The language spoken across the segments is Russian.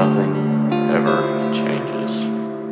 nothing ever changes.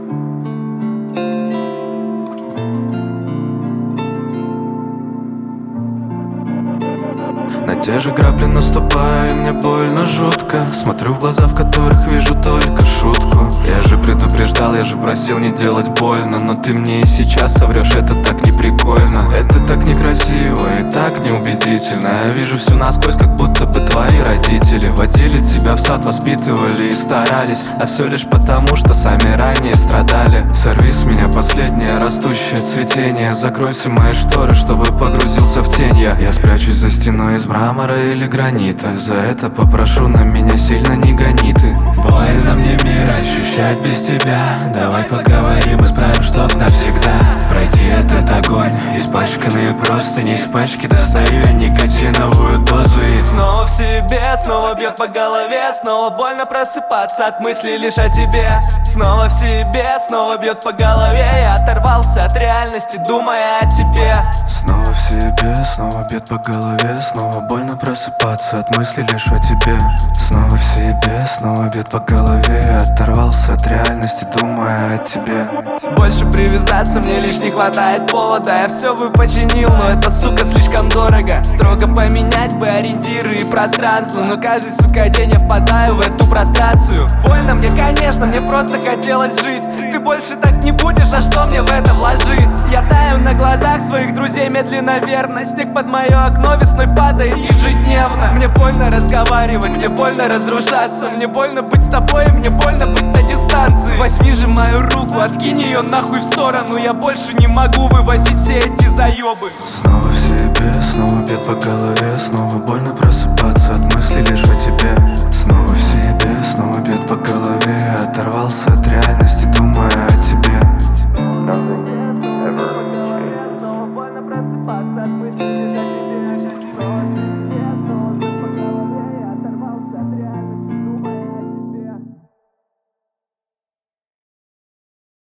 На те же грабли наступаю, и мне больно жутко. Смотрю в глаза, в которых вижу только шутку. Я же предупреждал, я же просил не делать больно, но ты мне и сейчас соврешь, это так не прикольно. Это так некрасиво и так неубедительно. Я вижу всю насквозь, как будто бы твои родители водили тебя в сад, воспитывали и старались, а все лишь потому, что сами ранее страдали. Сорви с меня последнее растущее цветение. Закрой все мои шторы, чтобы погрузился в тень. Я спрячусь за стеной из мрамора или гранита. За это попрошу, на меня сильно не гони ты. Больно мне мир ощущать без тебя. Давай поговорим, исправим, чтоб навсегда пройти этот огонь. Испачканные простыни, из пачки достаю я никотиновую дозу и снова в себе, снова бьет по голове. Снова больно просыпаться от мыслей лишь о тебе. Снова в себе, снова бьет по голове. Я оторвался от реальности, думая о тебе. Снова в себе, снова бьет по голове. Снова больно просыпаться от мыслей лишь о тебе. Снова в себе, снова бьет по голове. Я оторвался от реальности, думая о тебе. Больше привязаться мне лишь не хватает повода. Я все бы починил, но это, сука, слишком дорого. Строго поменять бы ориентиры и пространство, но каждый, сука, день я впадаю в эту прострацию. Больно мне, конечно, мне просто хотелось жить. Ты больше так не будешь, а что мне в это вложить? Я таю на глазах своих друзей медленно, верно. Снег под мое окно весной падает ежедневно. Мне больно разговаривать, мне больно разрушаться. Мне больно быть с тобой, мне больно быть на дистанции. Возьми же мою руку, откинь ее нахуй в сторону. Я больше не могу вывозить все эти заебы. Снова в себе, снова бьет по голове. Снова больно просыпаться от мыслей лишь о тебе. Снова в себе, снова бьет